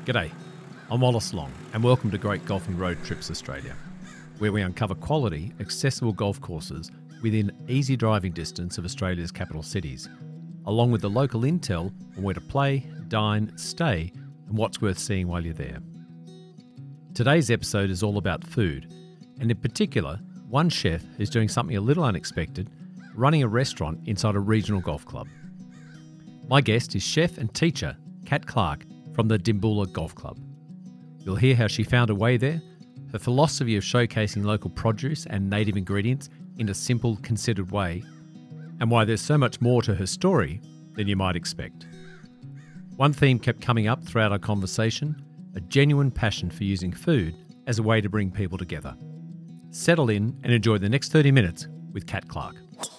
G'day, I'm Wallace Long and welcome to Great Golfing Road Trips Australia, where we uncover quality, accessible golf courses within easy driving distance of Australia's capital cities, along with the local intel on where to play, dine, stay and what's worth seeing while you're there. Today's episode is all about food, and in particular, one chef who's doing something a little unexpected, running a restaurant inside a regional golf club. My guest is chef and teacher Kat Clark from the Dimboola Golf Club. You'll hear how she found her way there, her philosophy of showcasing local produce and native ingredients in a simple, considered way, and why there's so much more to her story than you might expect. One theme kept coming up throughout our conversation, a genuine passion for using food as a way to bring people together. Settle in and enjoy the next 30 minutes with Kat Clark.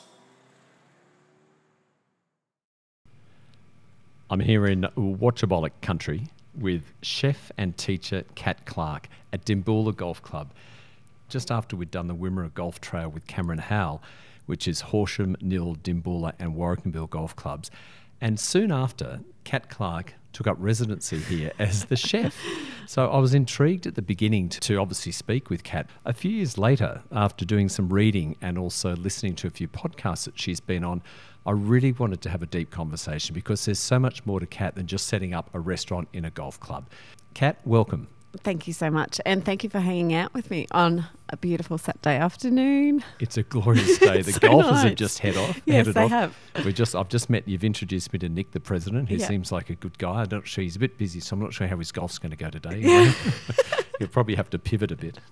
I'm here in Wotjobaluk country with chef and teacher Kat Clark at Dimboola Golf Club, just after we'd done the Wimmera Golf Trail with Cameron Howell, which is Horsham, Nill, Dimboola and Warrackinville golf clubs. And soon after, Kat Clark took up residency here as the chef. So I was intrigued at the beginning to obviously speak with Kat. A few years later, after doing some reading and also listening to a few podcasts that she's been on, I really wanted to have a deep conversation because there's so much more to Kat than just setting up a restaurant in a golf club. Kat, welcome. Thank you so much. And thank you for hanging out with me on a beautiful Saturday afternoon. It's a glorious day. The so golfers nice. have just headed Yes, they off. have. I've just met, you've introduced me to Nick, the president, who Yeah. seems like a good guy. I'm not sure, he's a bit busy, so I'm not sure how his golf's going to go today. You know? You'll probably have to pivot a bit.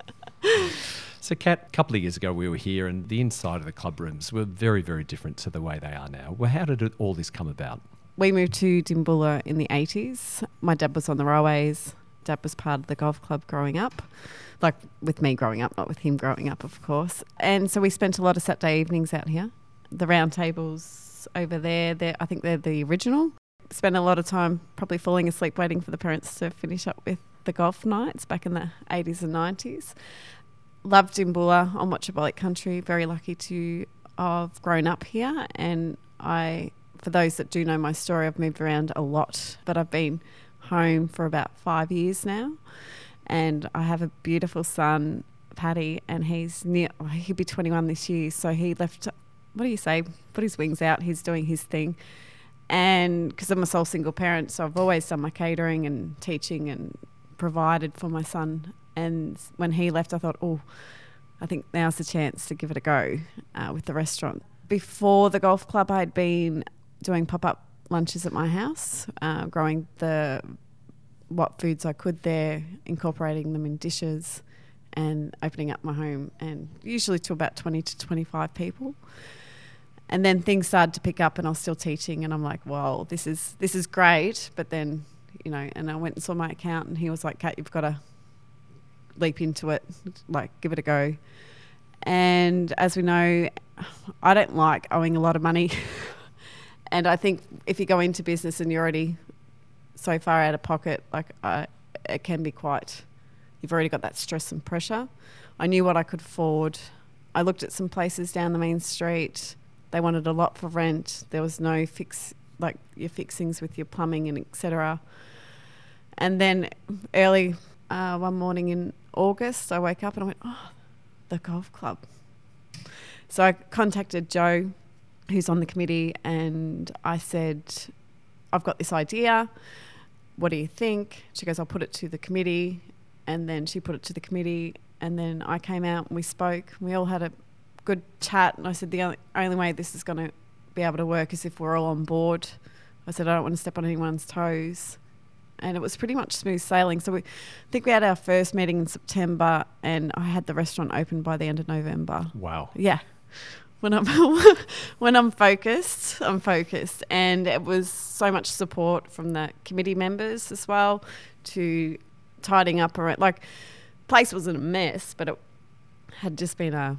So, Kat, a couple of years ago we were here and the inside of the club rooms were very, very different to the way they are now. Well, how did all this come about? We moved to Dimboola in the 80s. My dad was on the railways. Dad was part of the golf club growing up, like with me growing up, not with him growing up, of course. And so we spent a lot of Saturday evenings out here. The round tables over there, I think they're the original. Spent a lot of time probably falling asleep waiting for the parents to finish up with the golf nights back in the 80s and 90s. Loved Dimboola on Wotjobaluk country. Very lucky to have grown up here. And for those that do know my story, I've moved around a lot, but I've been home for about 5 years now. And I have a beautiful son, Paddy, and he'll be 21 this year. So he left, put his wings out. He's doing his thing. And because I'm a sole single parent, so I've always done my catering and teaching and provided for my son. And when he left, I thought, I think now's the chance to give it a go with the restaurant. Before the golf club, I'd been doing pop-up lunches at my house, growing what foods I could there, incorporating them in dishes and opening up my home, and usually to about 20 to 25 people. And then things started to pick up and I was still teaching and I'm like, well, this is great. But then, and I went and saw my accountant and he was like, Kat, you've got to leap into it, like give it a go. And as we know, I don't like owing a lot of money. And I think if you go into business and you're already so far out of pocket, it can be you've already got that stress and pressure. I knew what I could afford. I looked at some places down the main street. They wanted a lot for rent. There was no your fixings with your plumbing and etc. And then early one morning in August, I woke up and I went, the golf club. So I contacted Jo, who's on the committee, and I said, I've got this idea. What do you think? She goes, I'll put it to the committee. And then she put it to the committee. And then I came out and we spoke. We all had a good chat. And I said, the only way this is going to be able to work is if we're all on board. I said, I don't want to step on anyone's toes. And it was pretty much smooth sailing. So I think we had our first meeting in September and I had the restaurant open by the end of November. Wow. Yeah. When I'm focused, I'm focused. And it was so much support from the committee members as well to tidying up around. Place wasn't a mess, but it had just been a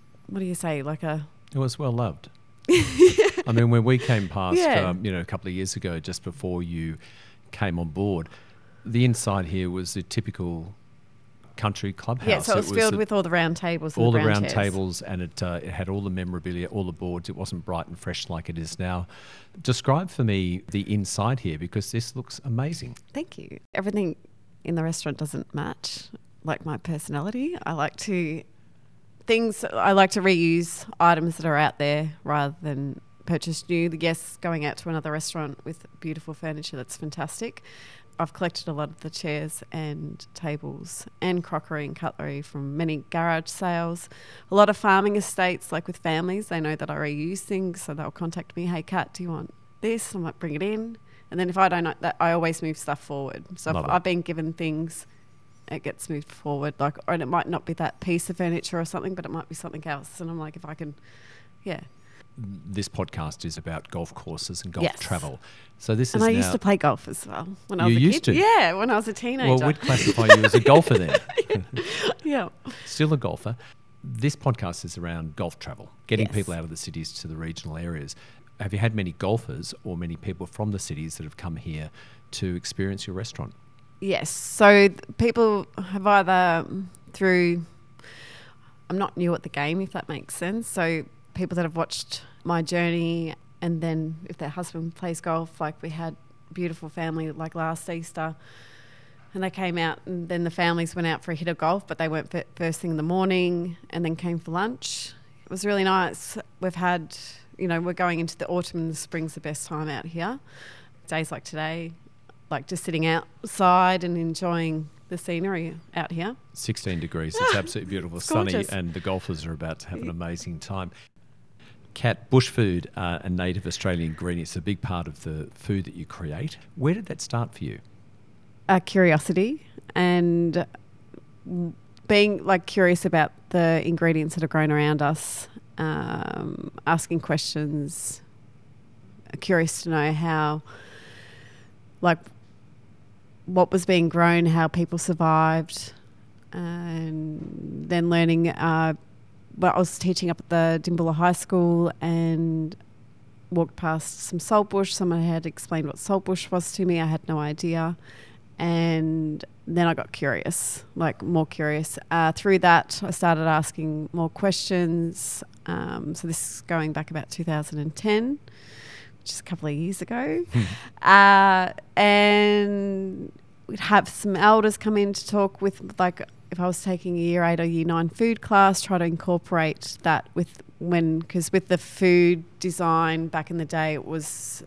It was well loved. I mean, when we came past, a couple of years ago, just before you came on board, the inside here was a typical country clubhouse. Yeah, so it was filled with all the round tables and all the the brown round chairs. tables, and it had all the memorabilia, all the boards. It wasn't bright and fresh like it is now. Describe for me the inside here, because this looks amazing. Thank you. Everything in the restaurant doesn't match like my personality. I like to reuse items that are out there rather than purchase new. Yes, going out to another restaurant with beautiful furniture, that's fantastic. I've collected a lot of the chairs and tables and crockery and cutlery from many garage sales. A lot of farming estates, like with families, they know that I reuse things, so they'll contact me, hey Kat, do you want this? I might bring it in. And then if I don't know that, I always move stuff forward. So if I've been given things, it gets moved forward. And it might not be that piece of furniture or something, but it might be something else. And I'm like, if I can, yeah. This podcast is about golf courses and golf travel. So this and is I now, used to play golf as well when I was a used kid. to? Yeah, when I was a teenager. Well, we'd classify you as a golfer then. Yeah. Still a golfer. This podcast is around golf travel, getting Yes. people out of the cities to the regional areas. Have you had many golfers or many people from the cities that have come here to experience your restaurant? Yes. So people have either I'm not new at the game, if that makes sense. So people that have watched my journey, and then if their husband plays golf, like we had a beautiful family like last Easter, and they came out, and then the families went out for a hit of golf, but they weren't first thing in the morning, and then came for lunch. It was really nice. We've had, we're going into the autumn and the spring's the best time out here. Days like today, like just sitting outside and enjoying the scenery out here. 16 degrees. It's absolutely beautiful. It's sunny, gorgeous. and the golfers are about to have an amazing time. Kat, bush food and native Australian ingredients are a big part of the food that you create. Where did that start for you? Curiosity and being curious about the ingredients that are grown around us, asking questions, curious to know how, what was being grown, how people survived, and then learning. I was teaching up at the Dimbulla High School and walked past some saltbush. Someone had explained what saltbush was to me. I had no idea. And then I got curious, more curious. Through that, I started asking more questions. So this is going back about 2010, which is a couple of years ago. And we'd have some elders come in to talk with, if I was taking a year 8 or year 9 food class, try to incorporate that because with the food design back in the day, it was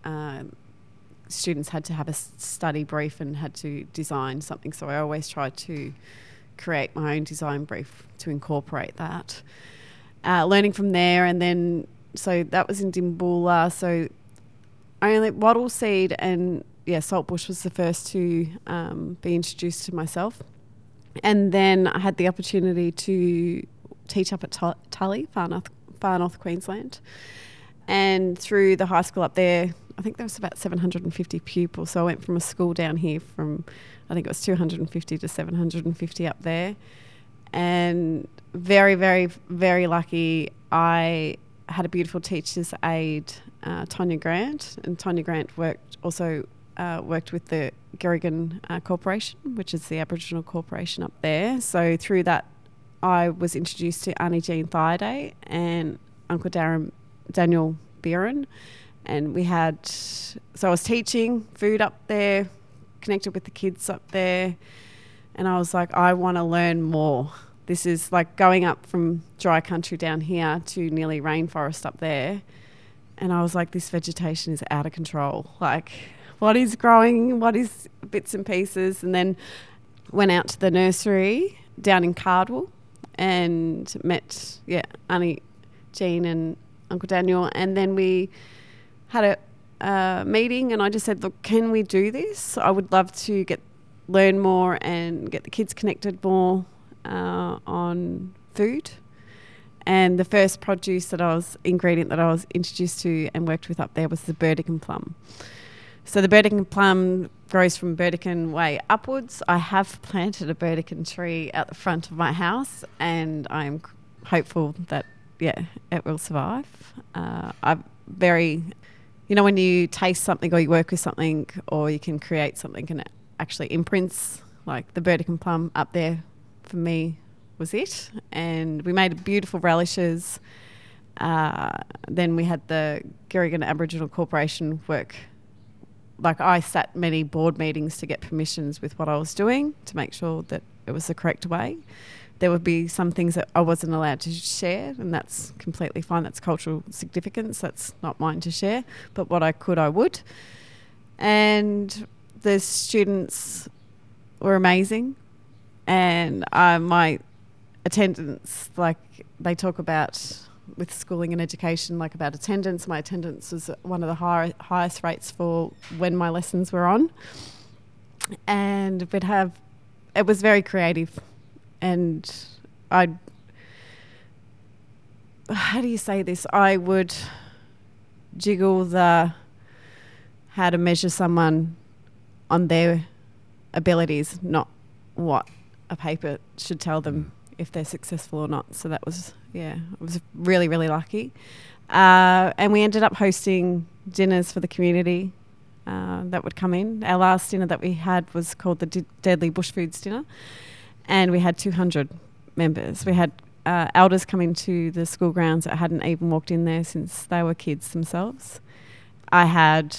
students had to have a study brief and had to design something. So I always tried to create my own design brief to incorporate that. Learning from there, and then so that was in Dimbulla. So only wattle seed and saltbush was the first to be introduced to myself. And then I had the opportunity to teach up at Tully, Far North Queensland. And through the high school up there, I think there was about 750 pupils. So I went from a school down here from, I think it was 250 to 750 up there. And very, very, very lucky. I had a beautiful teacher's aide, Tonya Grant. And Tonya Grant worked with the Gerrigan Corporation, which is the Aboriginal corporation up there. So through that, I was introduced to Auntie Jean Thaiday and Uncle Daniel Beeran. And so I was teaching food up there, connected with the kids up there. And I was like, I want to learn more. This is like going up from dry country down here to nearly rainforest up there. And I was like, this vegetation is out of control. What is growing? What is bits and pieces? And then went out to the nursery down in Cardwell and met, Auntie Jean and Uncle Daniel. And then we had a meeting, and I just said, look, can we do this? I would love to learn more and get the kids connected more on food. And the first ingredient that I was introduced to and worked with up there was the Burdekin plum. So the Burdekin plum grows from Burdekin Way upwards. I have planted a Burdekin tree at the front of my house, and I'm hopeful that, it will survive. I'm very, when you taste something or you work with something or you can create something and it actually imprints, like the Burdekin plum up there for me was it. And we made beautiful relishes. Then we had the Gerrigan Aboriginal Corporation work. Like, I sat many board meetings to get permissions with what I was doing to make sure that it was the correct way. There would be some things that I wasn't allowed to share, and that's completely fine. That's cultural significance. That's not mine to share. But what I could, I would. And the students were amazing. And my attendance, like they talk about with schooling and education, like about attendance. My attendance was one of the highest rates for when my lessons were on. And it was very creative. And how do you say this? I would jiggle how to measure someone on their abilities, not what a paper should tell them if they're successful or not. So that was, I was really, really lucky. And we ended up hosting dinners for the community that would come in. Our last dinner that we had was called the Deadly Bush Foods Dinner, and we had 200 members. We had elders come into the school grounds that hadn't even walked in there since they were kids themselves. I had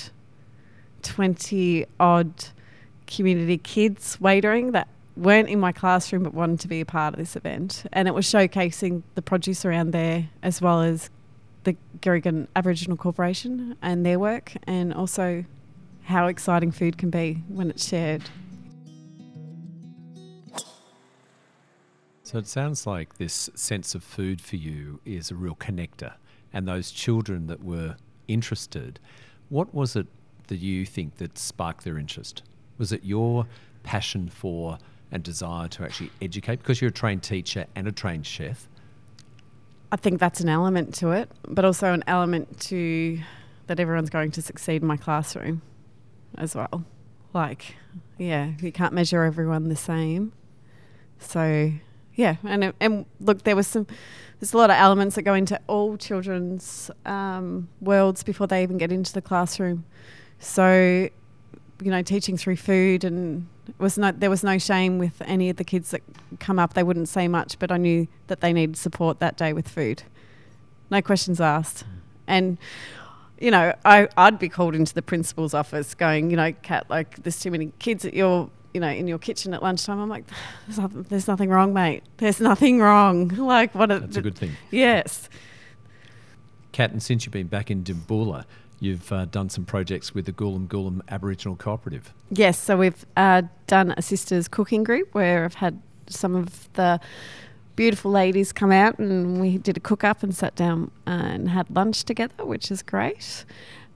20-odd community kids waitering that weren't in my classroom but wanted to be a part of this event, and it was showcasing the produce around there as well as the Gerrigan Aboriginal Corporation and their work, and also how exciting food can be when it's shared. So it sounds like this sense of food for you is a real connector, and those children that were interested, what was it that you think that sparked their interest? Was it your passion for and desire to actually educate, because you're a trained teacher and a trained chef? I think that's an element to it, but also an element to that everyone's going to succeed in my classroom as well. Like, you can't measure everyone the same. So, and look, there's a lot of elements that go into all children's worlds before they even get into the classroom. So, teaching through food, and there was no shame with any of the kids that come up. They wouldn't say much, but I knew that they needed support that day with food. No questions asked. And, I'd be called into the principal's office going, Kat, like, there's too many kids at your, in your kitchen at lunchtime. I'm like, there's nothing wrong, mate. There's nothing wrong. Like, that's a good thing. Yes. Kat, and since you've been back in Dimboola, you've done some projects with the Goolam Goolam Aboriginal Cooperative. Yes, so we've done a sisters cooking group where I've had some of the beautiful ladies come out, and we did a cook up and sat down and had lunch together, which is great.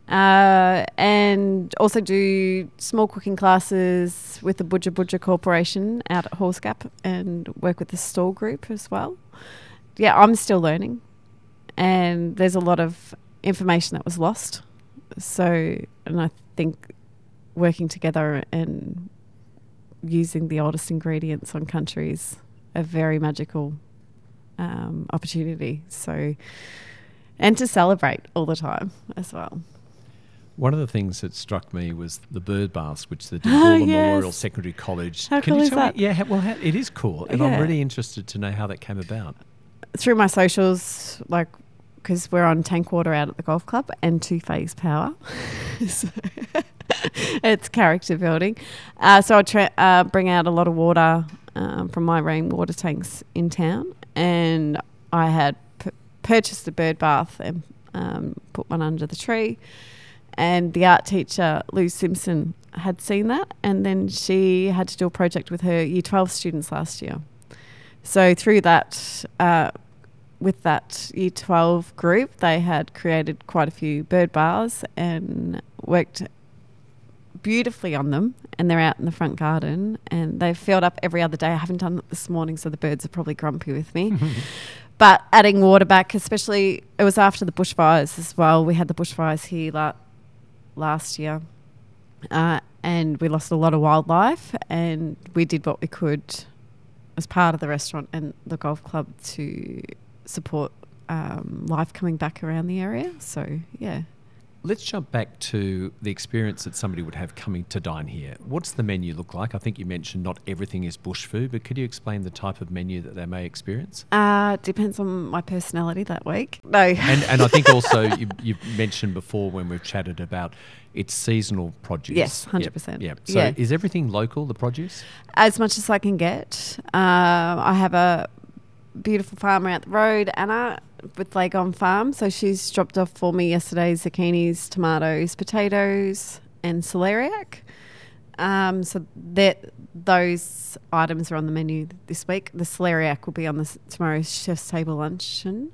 And also do small cooking classes with the Budja Budja Corporation out at Horse Gap, and work with the stall group as well. Yeah, I'm still learning, and there's a lot of information that was lost. So, and I think working together and using the oldest ingredients on country is a very magical opportunity. So, and to celebrate all the time as well. One of the things that struck me was the bird baths, which the Dimboola Memorial Secondary College. How cool is that? Yeah, well, it is cool, and I'm really interested to know how that came about. Through my socials, because we're on tank water out at the golf club and 2-phase power. So it's character building. So I bring out a lot of water from my rainwater tanks in town, and I had purchased a bird bath and put one under the tree. And the art teacher, Lou Simpson, had seen that, and then she had to do a project with her Year 12 students last year. So through that, with that Year 12 group, they had created quite a few bird baths and worked beautifully on them, and they're out in the front garden, and they've filled up every other day. I haven't done it this morning, so the birds are probably grumpy with me. But adding water back, especially, it was after the bushfires as well. We had the bushfires here last year, and we lost a lot of wildlife, and we did what we could as part of the restaurant and the golf club to support life coming back around the area. So, yeah. Let's jump back to the experience that somebody would have coming to dine here. What's the menu look like? I think you mentioned not everything is bush food, but could you explain the type of menu that they may experience? Depends on my personality that week. No. And I think also you mentioned before when we've chatted about it's seasonal produce. Yes, 100%. Yeah. So is everything local, the produce? As much as I can get. I have a beautiful farmer out the road, Anna, with Lagon Farm. So she's dropped off for me yesterday zucchinis, tomatoes, potatoes and celeriac. So those items are on the menu this week. The celeriac will be on tomorrow's Chef's Table luncheon.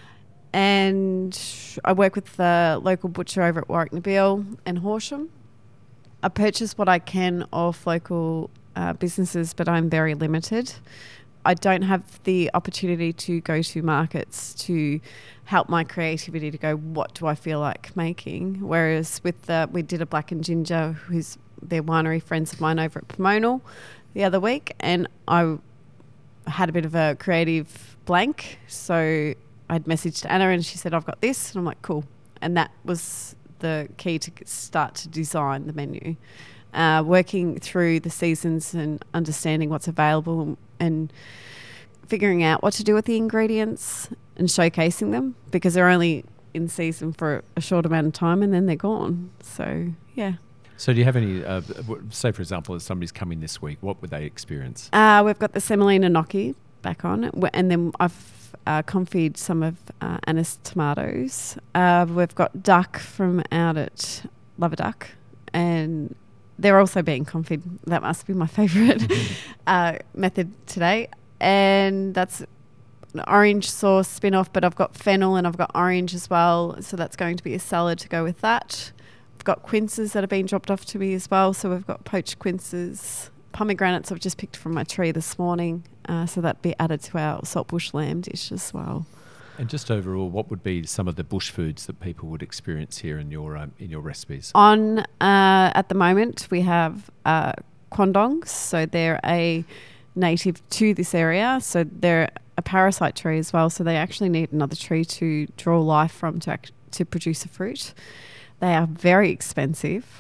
And I work with the local butcher over at Warwick Nabil and Horsham. I purchase what I can off local businesses, but I'm very limited. I don't have the opportunity to go to markets to help my creativity to go, what do I feel like making? Whereas we did a Black and Ginger, who's their winery friends of mine over at Pomona the other week, and I had a bit of a creative blank. So I'd messaged Anna and she said, I've got this. And I'm like, cool. And that was the key to start to design the menu. Working through the seasons and understanding what's available and figuring out what to do with the ingredients and showcasing them, because they're only in season for a short amount of time and then they're gone. So, yeah. So do you have any, say for example, if somebody's coming this week, what would they experience? We've got the semolina gnocchi back on, and then I've confied some of Anna's tomatoes. We've got duck from out at Love a Duck, and they're also being confied. That must be my favourite method today. And that's an orange sauce spin-off, but I've got fennel and I've got orange as well. So that's going to be a salad to go with that. I've got quinces that have been dropped off to me as well. So we've got poached quinces. Pomegranates I've just picked from my tree this morning. So that'd be added to our saltbush lamb dish as well. And just overall, what would be some of the bush foods that people would experience here in your recipes? At the moment, we have quandongs. So they're a native to this area. So they're a parasite tree as well. So they actually need another tree to draw life from to produce a fruit. They are very expensive,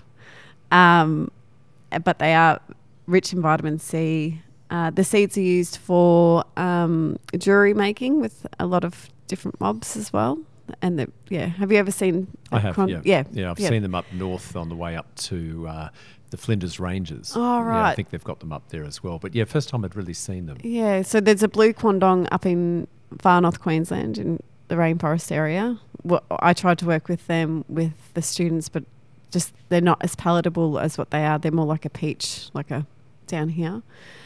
but they are rich in vitamin C. The seeds are used for jewellery making with a lot of different mobs as well. And have you ever seen? I have. I've seen them up north on the way up to the Flinders Ranges. Oh, right. Yeah, I think they've got them up there as well. But first time I'd really seen them. Yeah, so there's a blue quandong up in far north Queensland in the rainforest area. Well, I tried to work with them with the students, but just they're not as palatable as what they are. They're more like a peach, down here.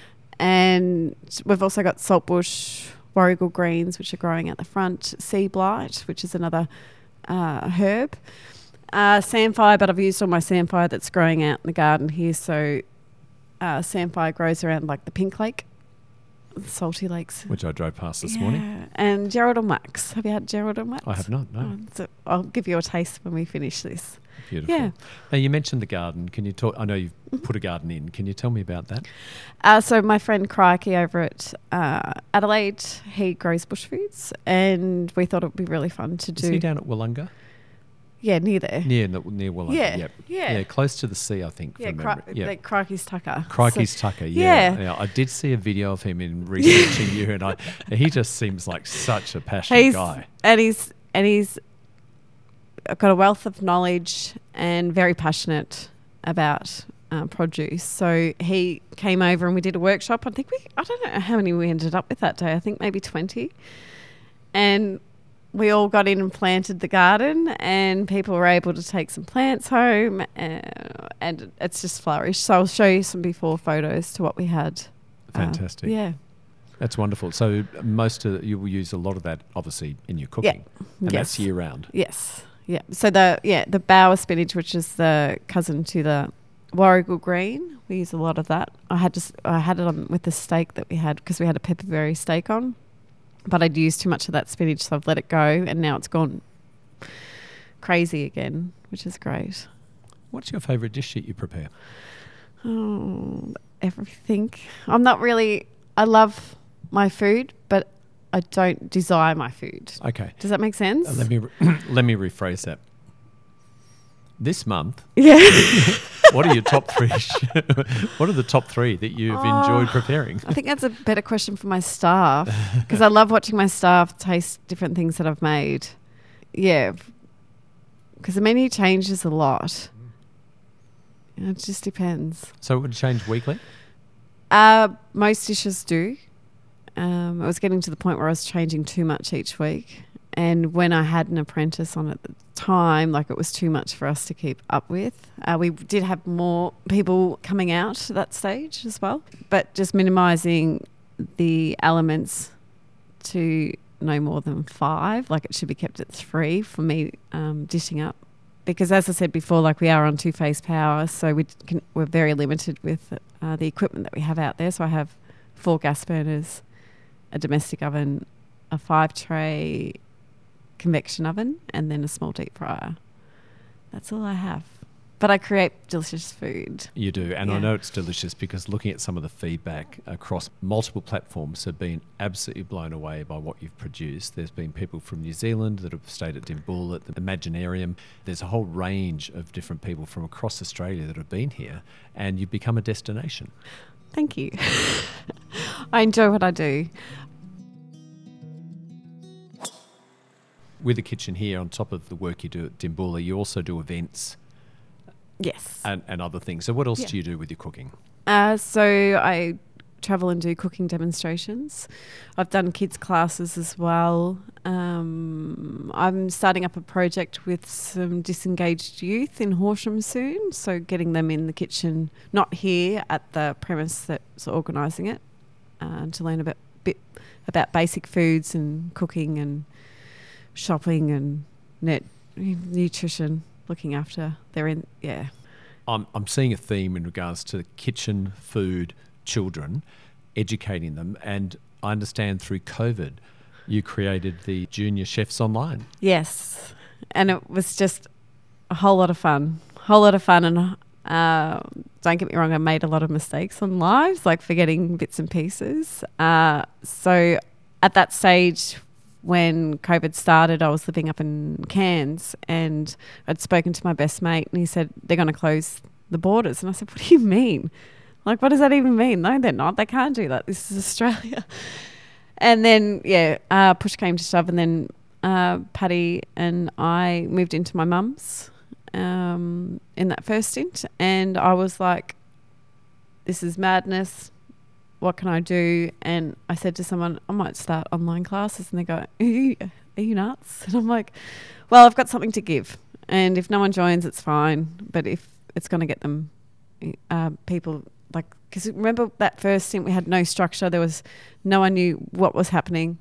And we've also got saltbush warrigal greens, which are growing at the front. Sea blight, which is another herb. Samphire, but I've used all my samphire that's growing out in the garden here. So samphire grows around the Pink Lake, the salty lakes. Which I drove past this morning. And Geraldton wax. Have you had Geraldton wax? I have not, no. So I'll give you a taste when we finish this. Beautiful. Yeah. Now, you mentioned the garden. Can you talk? I know you've put a garden in. Can you tell me about that? So my friend Crikey over at Adelaide, he grows bush foods, and we thought it would be really fun to do. Is he down at Wollonga? Yeah, near there. Near Wollonga. Yeah, close to the sea, I think. Crikey's Tucker. Crikey's Tucker. Yeah. I did see a video of him in researching you, and he just seems like such a passionate guy. And he's got a wealth of knowledge and very passionate about produce. So he came over and we did a workshop. I don't know how many we ended up with that day. I think maybe 20. And we all got in and planted the garden, and people were able to take some plants home, and it's just flourished. So I'll show you some before photos to what we had. Fantastic. That's wonderful. So you will use a lot of that, obviously, in your cooking, and that's year round. Yes. Yeah. So the bower spinach, which is the cousin to the warrigal green, we use a lot of that. I had it on with the steak that we had, because we had a pepperberry steak on, but I'd used too much of that spinach, so I've let it go, and now it's gone crazy again, which is great. What's your favourite dish that you prepare? Oh, everything. I love my food, but I don't desire my food. Okay. Does that make sense? Let me rephrase that. This month, Yeah. what are your top three? What are the top three that you've enjoyed preparing? I think that's a better question for my staff because I love watching my staff taste different things that I've made. Yeah, because the menu changes a lot. It just depends. So it would change weekly? Most dishes do. I was getting to the point where I was changing too much each week. And when I had an apprentice on at the time, like it was too much for us to keep up with. We did have more people coming out at that stage as well, but just minimising the elements to no more than 5. Like it should be kept at 3 for me dishing up. Because as I said before, like we are on 2-phase power, so we're very limited with the equipment that we have out there. So I have 4 gas burners, a domestic oven, a 5-tray convection oven, and then a small deep fryer. That's all I have. But I create delicious food. You do, and Yeah. I know it's delicious because looking at some of the feedback across multiple platforms have been absolutely blown away by what you've produced. There's been people from New Zealand that have stayed at Dimboola, at the Imaginarium. There's a whole range of different people from across Australia that have been here, and you've become a destination. Thank you. I enjoy what I do. With the kitchen here, on top of the work you do at Dimboola, you also do events Yes. and other things. So what else Yeah. do you do with your cooking? So I travel and do cooking demonstrations. I've done kids classes as well. I'm starting up a project with some disengaged youth in Horsham soon, so getting them in the kitchen, not here at the premise that's organising it, to learn a bit about basic foods and cooking and shopping and nutrition, looking after I'm seeing a theme in regards to kitchen, food, children, educating them, and I understand through COVID you created the Junior Chefs Online. Yes, and it was just a whole lot of fun, and don't get me wrong, I made a lot of mistakes on lives, like forgetting bits and pieces. So at that stage when COVID started, I was living up in Cairns and I'd spoken to my best mate and he said, they're going to close the borders. And I said, what do you mean? Like, what does that even mean? No, they're not. They can't do that. This is Australia. And then, push came to shove and then Paddy and I moved into my mum's in that first stint. And I was like, this is madness. What can I do? And I said to someone, I might start online classes. And they go, are you nuts? And I'm like, well, I've got something to give. And if no one joins, it's fine. But if it's going to get them people, like, because remember that first stint, we had no structure. No one knew what was happening.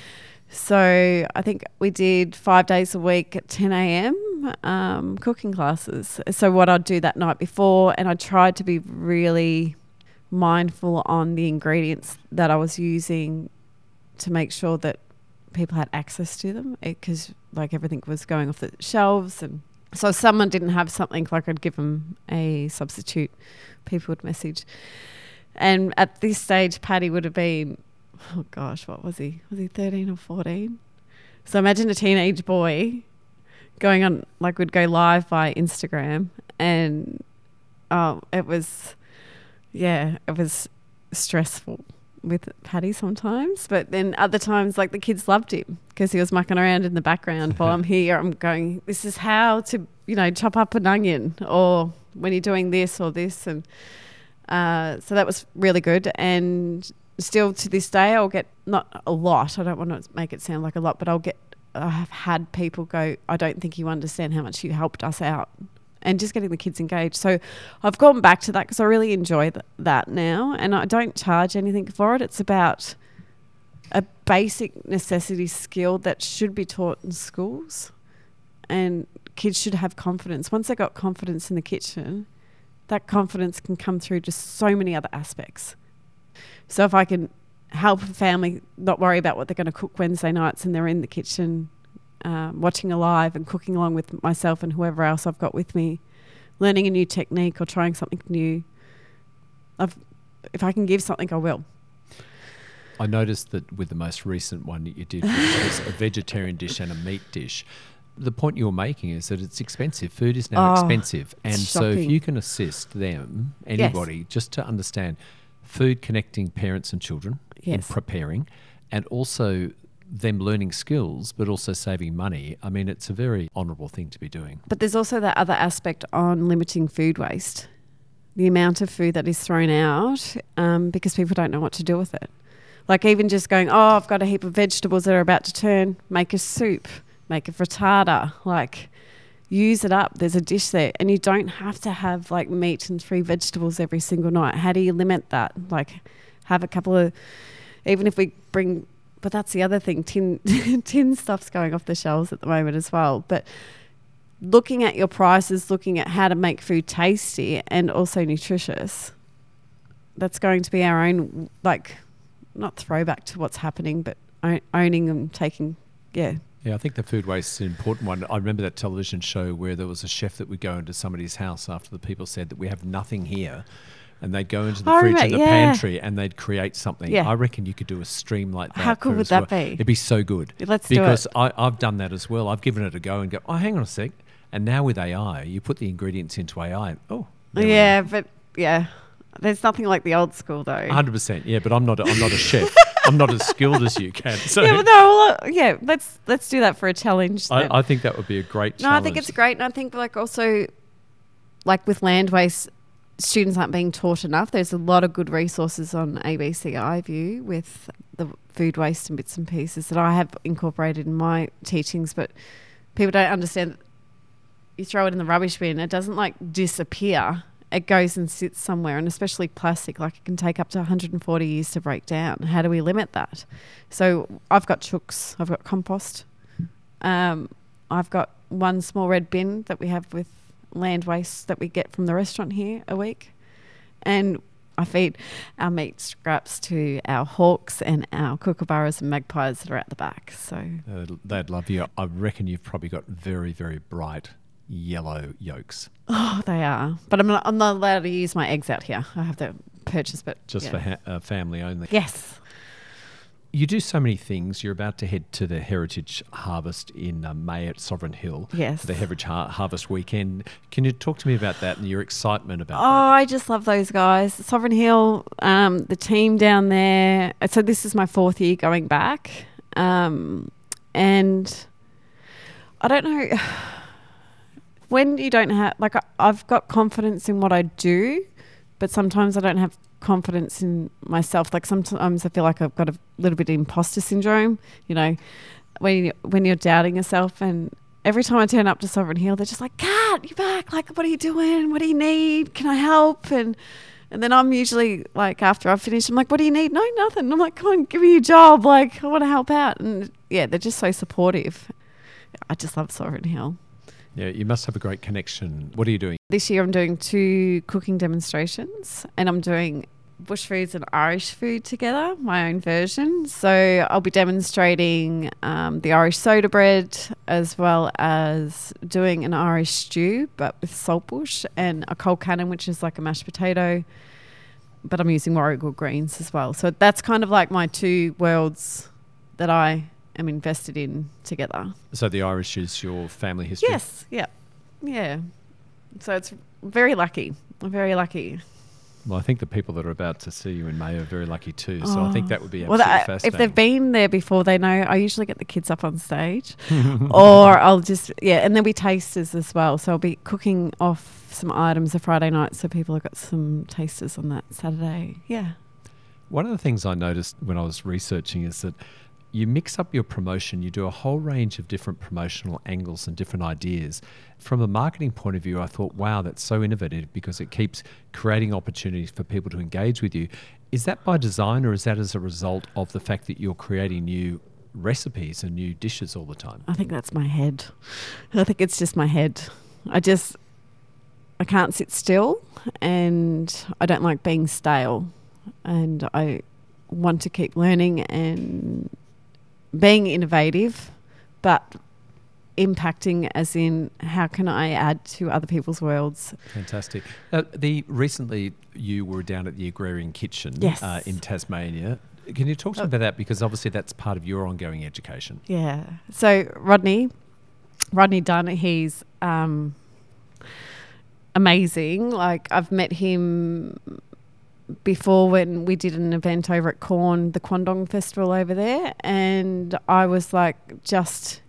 So I think we did 5 days a week at 10 a.m. Cooking classes. So what I'd do that night before, and I tried to be really mindful on the ingredients that I was using to make sure that people had access to them, because like everything was going off the shelves, and so if someone didn't have something, like I'd give them a substitute, people would message. And at this stage Paddy would have been, oh gosh, what was he 13 or 14? So imagine a teenage boy going on, like would go live by Instagram, and it was stressful with Paddy sometimes, but then other times, like, the kids loved him because he was mucking around in the background while I'm here. I'm going, this is how to, chop up an onion, or when you're doing this or this. And so that was really good. And still to this day, I'll get, not a lot, I don't want to make it sound like a lot, but I have had people go, I don't think you understand how much you helped us out. And just getting the kids engaged. So I've gone back to that because I really enjoy that now, and I don't charge anything for it. It's about a basic necessity skill that should be taught in schools, and kids should have confidence. Once they got confidence in the kitchen, that confidence can come through just so many other aspects. So if I can help a family not worry about what they're going to cook Wednesday nights and they're in the kitchen watching a live and cooking along with myself and whoever else I've got with me, learning a new technique or trying something new. If I can give something, I will. I noticed that with the most recent one that you did, which was a vegetarian dish and a meat dish, the point you're making is that it's expensive. Food is now expensive. And so if shocking. you can assist them, anybody, just to understand food connecting parents and children in Yes. preparing, and also them learning skills, but also saving money. I mean, it's a very honourable thing to be doing. But there's also that other aspect on limiting food waste. The amount of food that is thrown out because people don't know what to do with it. Like even just going, I've got a heap of vegetables that are about to turn, make a soup, make a frittata, like use it up. There's a dish there. And you don't have to have like meat and 3 vegetables every single night. How do you limit that? Like have a couple of, even if we bring, but that's the other thing, tin stuff's going off the shelves at the moment as well. But looking at your prices, looking at how to make food tasty and also nutritious, that's going to be our own, like, not throwback to what's happening, but owning and taking, Yeah, I think the food waste is an important one. I remember that television show where there was a chef that would go into somebody's house after the people said that we have nothing here, and they'd go into the fridge and the pantry and they'd create something. Yeah. I reckon you could do a stream like that. How cool would that be? It'd be so good. Let's do it. Because I've done that as well. I've given it a go and go, hang on a sec. And now with AI, you put the ingredients into AI. And, there we Yeah, are. but yeah, there's nothing like the old school though. 100%. Yeah, but I'm not a chef. I'm not as skilled as you can. So Yeah, but no, yeah, let's do that for a challenge. Then. I think that would be a great No, challenge. I think it's great. And I think like also like with land waste, students aren't being taught enough. There's a lot of good resources on ABC iView with the food waste and bits and pieces that I have incorporated in my teachings, but people don't understand that you throw it in the rubbish bin, it doesn't like disappear. It goes and sits somewhere, and especially plastic, like it can take up to 140 years to break down. How do we limit that? So I've got chooks, I've got compost. I've got one small red bin that we have with land waste that we get from the restaurant here a week. And I feed our meat scraps to our hawks and our kookaburras and magpies that are at the back. So They'd love you. I reckon you've probably got very, very bright yellow yolks. Oh, they are. But I'm not allowed to use my eggs out here. I have to purchase, but Just yeah. for family only. Yes. You do so many things. You're about to head to the Heritage Harvest in May at Sovereign Hill. Yes. For the Heritage Harvest weekend. Can you talk to me about that and your excitement about Oh, I just love those guys. Sovereign Hill, the team down there. So this is my 4th year going back. And I don't know, when you don't have, like I've got confidence in what I do, but sometimes I don't have confidence in myself. Like sometimes I feel like I've got a little bit of imposter syndrome, you know, when you're doubting yourself. And every time I turn up to Sovereign Hill, they're just like, Kat, you're back. Like, what are you doing? What do you need? Can I help? And then I'm usually like, after I've finished, I'm like, what do you need? No, nothing. I'm like, come on, give me a job. Like, I want to help out. And yeah, they're just so supportive. I just love Sovereign Hill. Yeah, you must have a great connection. What are you doing? This year I'm doing 2 cooking demonstrations, and I'm doing bush foods and Irish food together, my own version. So I'll be demonstrating the Irish soda bread, as well as doing an Irish stew, but with saltbush, and a colcannon, which is like a mashed potato, but I'm using warrigal greens as well. So that's kind of like my 2 worlds that I am invested in together. So the Irish is your family history? Yes, yeah. So it's very lucky. I'm very lucky. Well, I think the people that are about to see you in May are very lucky too. So I think that would be absolutely Well, fascinating. if they've been there before, they know I usually get the kids up on stage, or I'll just, and there'll be tasters as well. So I'll be cooking off some items a Friday night, so people have got some tasters on that Saturday. Yeah. One of the things I noticed when I was researching is that you mix up your promotion, you do a whole range of different promotional angles and different ideas. From a marketing point of view, I thought, wow, that's so innovative because it keeps creating opportunities for people to engage with you. Is that by design, or is that as a result of the fact that you're creating new recipes and new dishes all the time? I think that's my head. I think it's just my head. I can't sit still, and I don't like being stale, and I want to keep learning and being innovative, but impacting as in how can I add to other people's worlds. Fantastic. Recently you were down at the Agrarian Kitchen in Tasmania. Can you talk to me about that? Because obviously that's part of your ongoing education. Yeah. So Rodney, Rodney Dunn, he's amazing. Like, I've met him before when we did an event over at Corn, the Kwandong Festival over there, and I was like just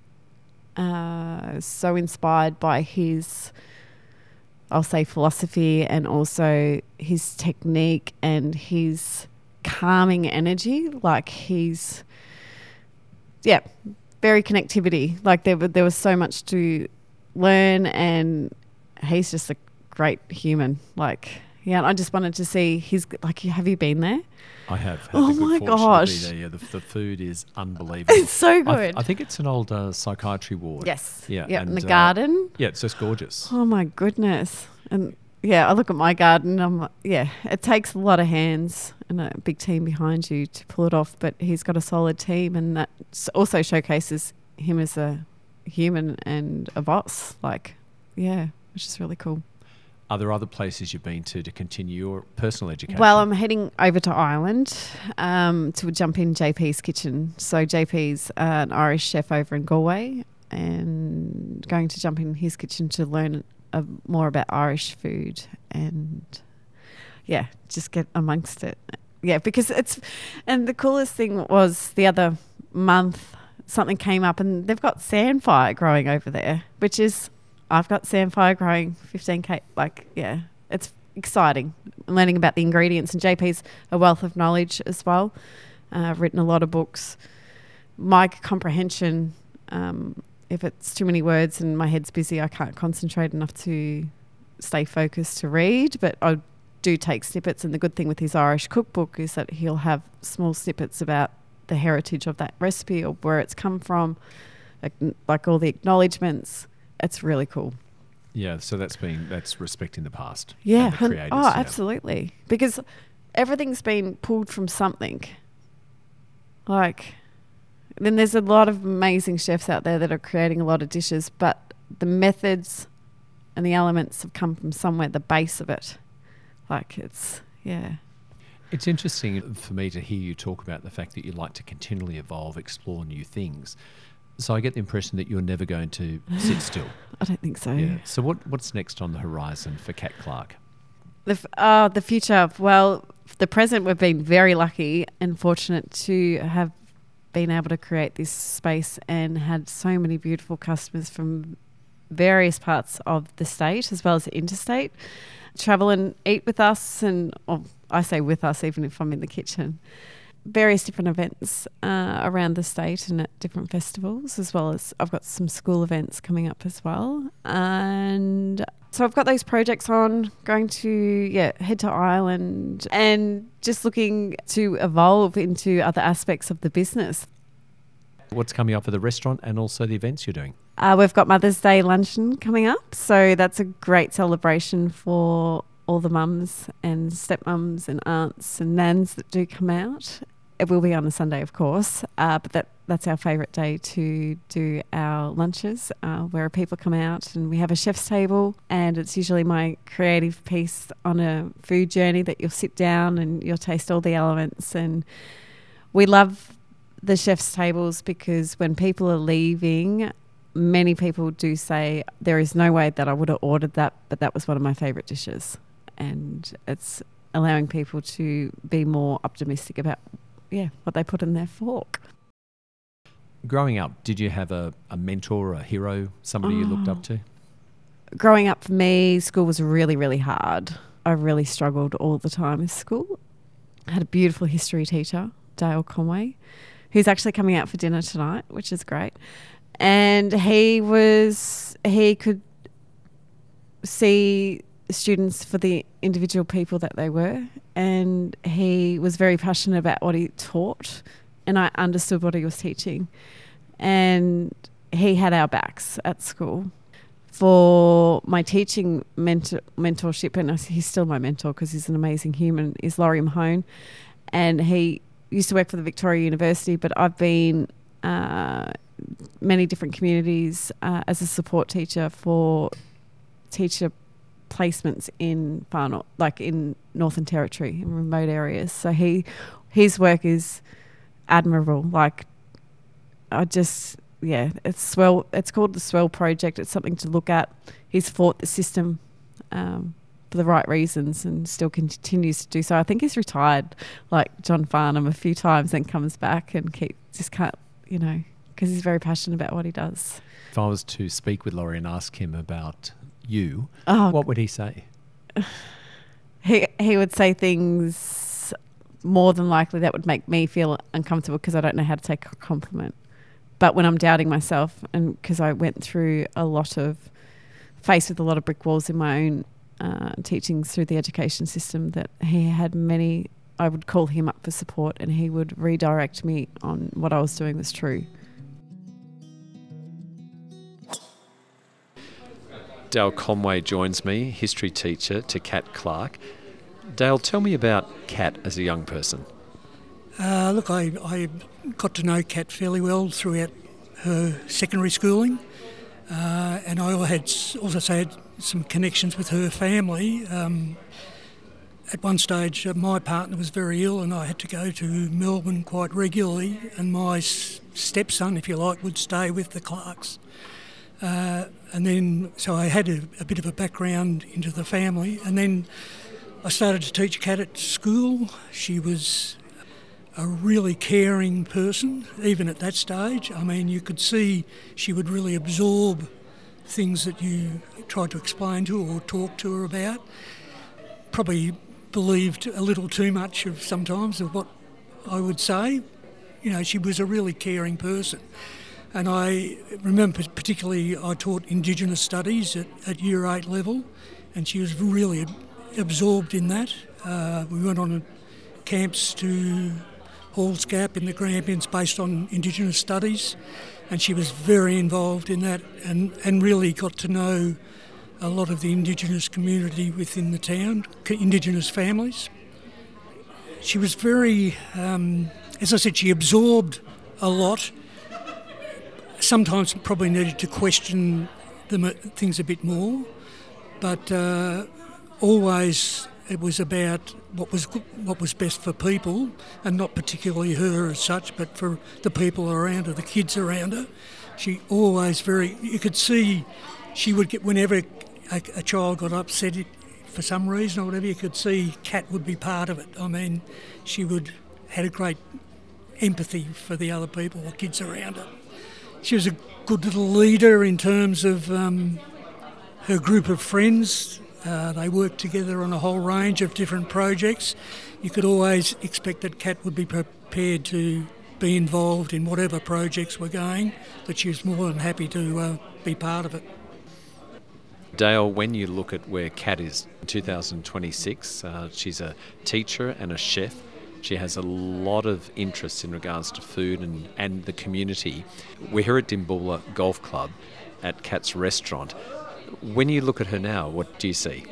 so inspired by his, I'll say, philosophy, and also his technique and his calming energy. Like, he's, yeah, very connectivity. Like, there was so much to learn, and he's just a great human. Like, yeah, I just wanted to see his, like, have you been there? I have. Had Oh the good my fortune to gosh. be there. Yeah, the food is unbelievable. It's so good. I think it's an old psychiatry ward. Yes. Yeah. Yeah, and, in the garden. Yeah, it's just gorgeous. Oh my goodness. And yeah, I look at my garden. I'm like, yeah, it takes a lot of hands and a big team behind you to pull it off. But he's got a solid team, and that also showcases him as a human and a boss. Like, yeah, which is really cool. Are there other places you've been to continue your personal education? Well, I'm heading over to Ireland to jump in JP's kitchen. So JP's an Irish chef over in Galway, and going to jump in his kitchen to learn more about Irish food and, yeah, just get amongst it. Yeah, because and the coolest thing was the other month something came up, and they've got sandfire growing over there, which is, I've got sandfire growing 15K. Like, yeah, it's exciting learning about the ingredients. And JP's a wealth of knowledge as well. I've written a lot of books. My comprehension, if it's too many words and my head's busy, I can't concentrate enough to stay focused to read. But I do take snippets. And the good thing with his Irish cookbook is that he'll have small snippets about the heritage of that recipe or where it's come from, like all the acknowledgements. It's really cool. Yeah, so that's respecting the past. Yeah. And the creators, oh, absolutely. Because everything's been pulled from something. Like, then there's a lot of amazing chefs out there that are creating a lot of dishes, but the methods and the elements have come from somewhere, the base of it. Like, it's, yeah. It's interesting for me to hear you talk about the fact that you like to continually evolve, explore new things. So I get the impression that you're never going to sit still. I don't think so. Yeah. So what's next on the horizon for Kat Clark? The future. Well, the present, we've been very lucky and fortunate to have been able to create this space and had so many beautiful customers from various parts of the state as well as the interstate travel and eat with us, and I say with us even if I'm in the kitchen. Various different events around the state and at different festivals, as well as I've got some school events coming up as well. And so I've got those projects on, going to head to Ireland and just looking to evolve into other aspects of the business. What's coming up for the restaurant and also the events you're doing? We've got Mother's Day luncheon coming up, so that's a great celebration for all the mums and stepmums and aunts and nans that do come out. It will be on a Sunday, of course, but that's our favourite day to do our lunches, where people come out and we have a chef's table, and it's usually my creative piece on a food journey that you'll sit down and you'll taste all the elements. And we love the chef's tables because when people are leaving, many people do say, there is no way that I would have ordered that, but that was one of my favourite dishes. And it's allowing people to be more optimistic about, what they put in their fork. Growing up, did you have a mentor, a hero, somebody you looked up to? Growing up for me, school was really, really hard. I really struggled all the time with school. I had a beautiful history teacher, Dale Conway, who's actually coming out for dinner tonight, which is great. And he could see students for the individual people that they were, and he was very passionate about what he taught, and I understood what he was teaching, and he had our backs at school. For my teaching mentorship, and he's still my mentor because he's an amazing human, is Laurie Mahone, and he used to work for the Victoria University, but I've been many different communities as a support teacher for teacher placements in in Northern Territory, in remote areas. So his work is admirable. Like, I just it's Swell. It's called the Swell Project. It's something to look at. He's fought the system for the right reasons and still continues to do so. I think he's retired, like John Farnham, a few times, then comes back and because he's very passionate about what he does. If I was to speak with Laurie and ask him about you, what would he say? He would say things more than likely that would make me feel uncomfortable because I don't know how to take a compliment. But when I'm doubting myself, and because I went through faced with a lot of brick walls in my own teachings through the education system, that he had many, I would call him up for support and he would redirect me on what I was doing was true. Dale Conway joins me, history teacher to Kat Clark. Dale, tell me about Kat as a young person. Look, I got to know Kat fairly well throughout her secondary schooling, and I also had some connections with her family. At one stage, my partner was very ill and I had to go to Melbourne quite regularly, and my stepson, if you like, would stay with the Clarks. So I had a bit of a background into the family, and then I started to teach Kat at school. She was a really caring person, even at that stage. I mean, you could see she would really absorb things that you tried to explain to her or talk to her about. Probably believed a little too much sometimes of what I would say. You know, she was a really caring person. And I remember particularly I taught Indigenous studies at Year 8 level, and she was really absorbed in that. We went on camps to Halls Gap in the Grampians based on Indigenous studies, and she was very involved in that and really got to know a lot of the Indigenous community within the town, Indigenous families. She was very, as I said, she absorbed a lot. Sometimes probably needed to question things a bit more, but always it was about what was best for people, and not particularly her as such, but for the people around her, the kids around her. She always you could see she would get, whenever a child got upset for some reason or whatever, you could see Kat would be part of it. I mean, she had a great empathy for the other people, the kids around her. She was a good little leader in terms of her group of friends. They worked together on a whole range of different projects. You could always expect that Kat would be prepared to be involved in whatever projects were going, that she was more than happy to be part of it. Dale, when you look at where Kat is in 2026, she's a teacher and a chef. She has a lot of interests in regards to food and the community. We're here at Dimboola Golf Club at Kat's restaurant. When you look at her now, what do you see?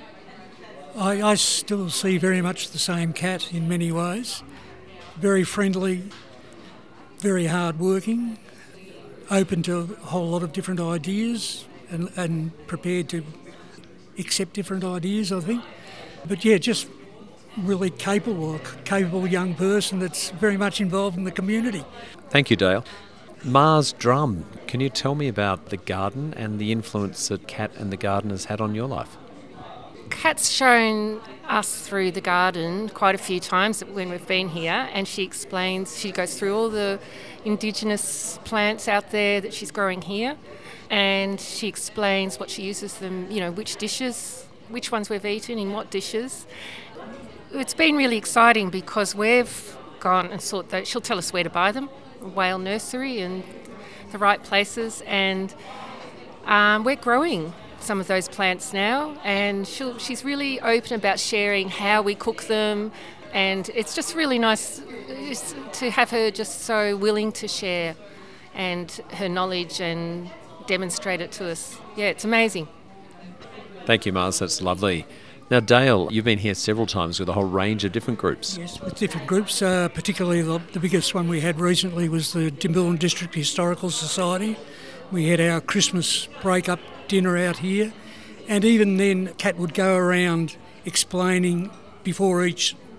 I still see very much the same Kat in many ways. Very friendly, very hard-working, open to a whole lot of different ideas and prepared to accept different ideas, I think. But yeah, just really capable young person that's very much involved in the community. Thank you, Dale. Mars Drum, can you tell me about the garden and the influence that Kat and the garden has had on your life? Kat's shown us through the garden quite a few times when we've been here, and she goes through all the Indigenous plants out there that she's growing here, and she explains what she uses them, which ones we've eaten in what dishes. It's been really exciting because we've gone and sought those. She'll tell us where to buy them, Whale Nursery and the right places, and we're growing some of those plants now, and she's really open about sharing how we cook them, and it's just really nice to have her just so willing to share and her knowledge and demonstrate it to us. Yeah, it's amazing. Thank you, Mars. That's lovely. Now, Dale, you've been here several times with a whole range of different groups. Yes, with different groups. Particularly the biggest one we had recently was the Dimboola District Historical Society. We had our Christmas break-up dinner out here, and even then Kat would go around explaining before each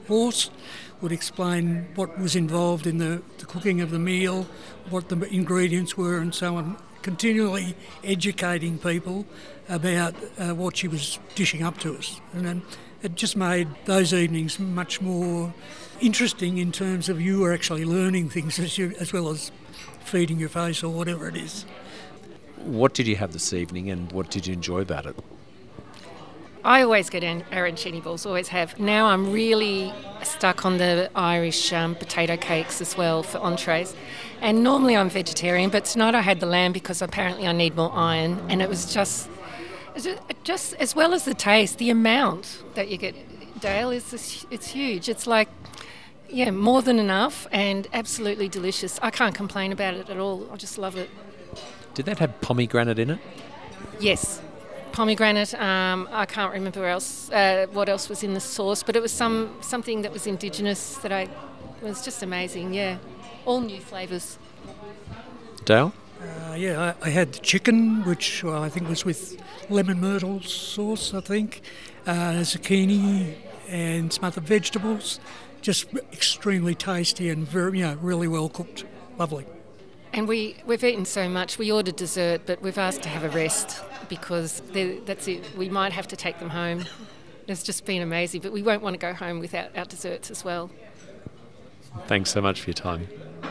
horse, would explain what was involved in the cooking of the meal, what the ingredients were and so on, continually educating people about what she was dishing up to us. And then it just made those evenings much more interesting in terms of you were actually learning things as well as feeding your face or whatever it is. What did you have this evening and what did you enjoy about it? I always get arancini balls, always have. Now I'm really stuck on the Irish potato cakes as well for entrees. And normally I'm vegetarian, but tonight I had the lamb because apparently I need more iron. And it was just as well as the taste, the amount that you get, Dale, it's huge. It's like, yeah, more than enough and absolutely delicious. I can't complain about it at all. I just love it. Did that have pomegranate in it? Yes. Pomegranate, I can't remember what else was in the sauce, but it was something that was indigenous that was just amazing, yeah. All new flavours. Dale? I had the chicken, which I think was with lemon myrtle sauce, zucchini and some other vegetables. Just extremely tasty and very, really well cooked. Lovely. And we've eaten so much. We ordered dessert, but we've asked to have a rest because that's it. We might have to take them home. It's just been amazing, but we won't want to go home without our desserts as well. Thanks so much for your time.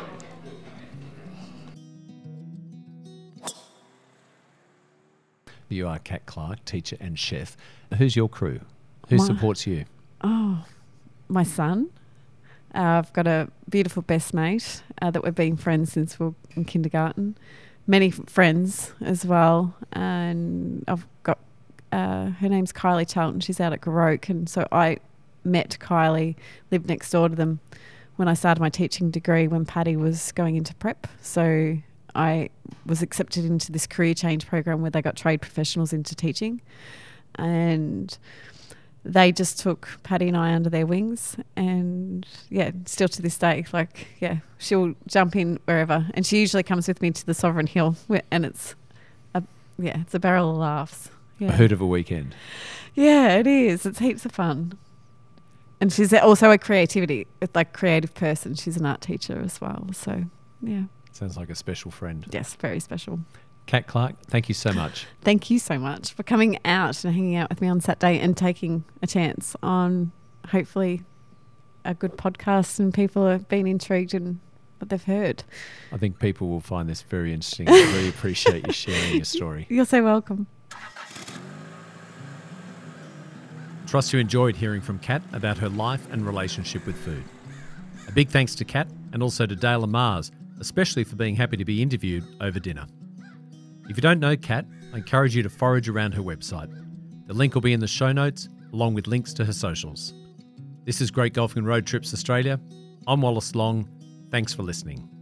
You are Kat Clark, teacher and chef. Who's your crew? Who supports you? Oh, my son. I've got a beautiful best mate that we've been friends since we were in kindergarten. Many friends as well. And I've got, her name's Kylie Charlton. She's out at Goroke. And so I met Kylie, lived next door to them when I started my teaching degree when Paddy was going into prep. So I was accepted into this career change program where they got trade professionals into teaching. And they just took Paddy and I under their wings, and still to this day, she'll jump in wherever, and she usually comes with me to the Sovereign Hill, and it's a barrel of laughs. Yeah. A hoot of a weekend. Yeah, it is. It's heaps of fun, and she's also a creative person. She's an art teacher as well, so yeah. Sounds like a special friend. Yes, very special. Kat Clark, thank you so much. Thank you so much for coming out and hanging out with me on Saturday and taking a chance on hopefully a good podcast and people have been intrigued in what they've heard. I think people will find this very interesting. I really appreciate you sharing your story. You're so welcome. Trust you enjoyed hearing from Kat about her life and relationship with food. A big thanks to Kat and also to Dale and Mars, especially for being happy to be interviewed over dinner. If you don't know Kat, I encourage you to forage around her website. The link will be in the show notes, along with links to her socials. This is Great Golfing Road Trips Australia. I'm Wallace Long. Thanks for listening.